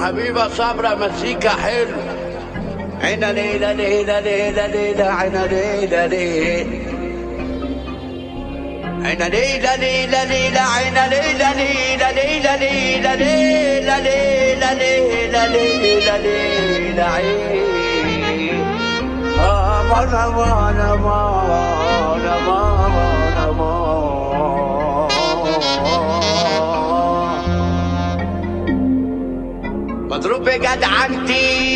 حبيبة صبرا مزيكا حلو. عينا ليلة ليلة ليلة ليلة عينا ليلة ليلة عينا ليلة ليلة ليلة عينا ليلة ليلة ليلة ليلة ليلة ليلة ليلة ليلة ليلة عين أمان أمان أمان أمان أمان مضروب بجد عندي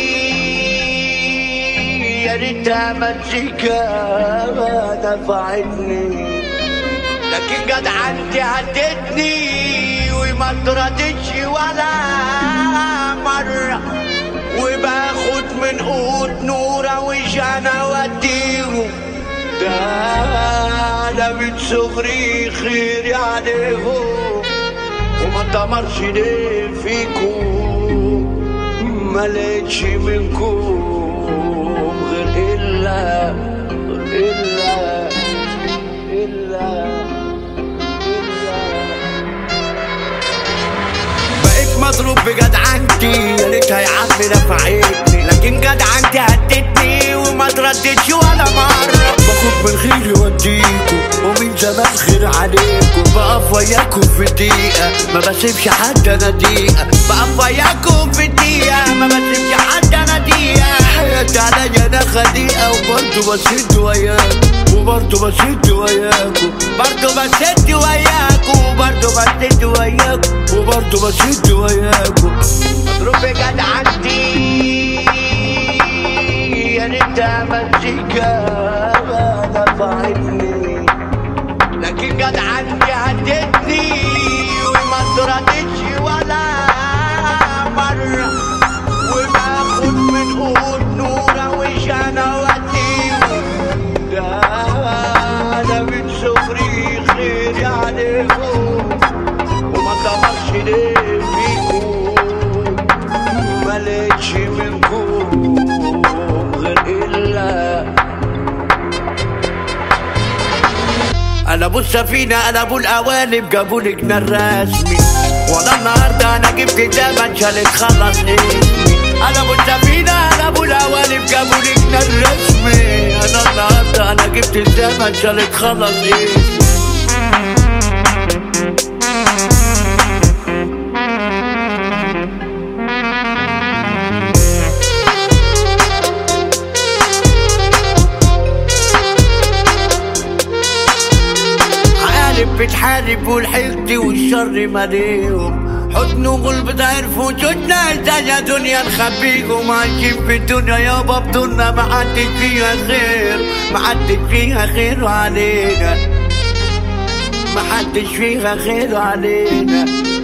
يا ريتها مزيكا ما نفعتني، لكن جد عندي هدتني وما تردتش ولا مرة، وباخد من قوت نورة وجانا وديهم، ده أنا من صغري خيري عليهم وما تمرش ليه فيكم، ملقتش منكم غير إلا بقيت مضروب بجد عندي، يا ريتها يا عم نفعتني، لكن جد عندي هدتني وما تردتش ولا مرة، باخد من خيري وديكوا ومن زمان خير عليكم، بقف وياكم في الدقيقة ما بسيبش حد انا دقيقة، بقف وياكم في الدقيقة ما بسيبش حد انا دقيقة، حياتي عليا انا خديقة وبرضه بسد وياكم وبرضه بسد وياكم برضه بسد وياكم وبرضه بسد وياكم وبرضه بسد وياكم. مضروب بجد عندي يا ريتها مزيكا ما نفعتني، لكن جد عندي هدتني وما تردتش ولا مرة، وباخد من قوت نورة وجانا وديهم، ده أنا من صغري خيري عليهم وما تمرش ليه فيكم، ملقتش منكم غير إلا انا ابو السفينة انا ابو القوالب جابولي جنان رسمي، وانا النهارده انا جبت زمن شالت خلص اسمي، انا ابو السفينة انا ابو القوالب جابولي جنان رسمي، انا النهارده انا جبت زمن شالت خلص اسمي. بتحارب والحقد والشر ماليهم، حضن وغلب عرفوا وجودنا ازاي دنيا نخبيهم، عايشين في الدنيا يابا بدنا محدش فيها خير، محدش فيها خير علينا، محدش فيها خير علينا،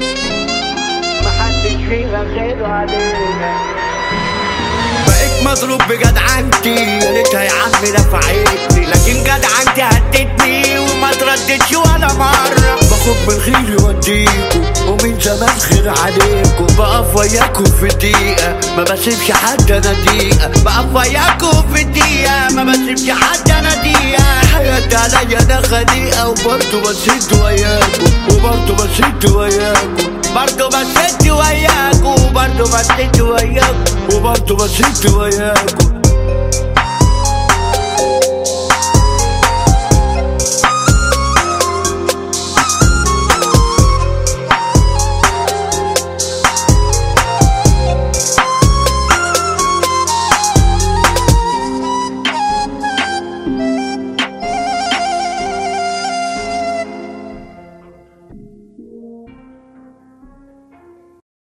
محدش فيها خير علينا. بقيت مضروب بجد عندي، يا ريتها يا عم نفعتني، لكن جد عندي هدتني وما تردتش ولا مرة، باخد من خيري وديكوا ومن زمان خير عليكم، بقف وياكم في الدقيقة ما بسيبش حد انا دقيقة، بقف وياكم في الدقيقة ما بسيبش حد انا دقيقة، حياتي عليا انا خديقة وبرضه بسد وياكم وبرضه بسد وياكم برضه بسد وياكم وبرضه بسد وياكم وبرضه بسد وياكم.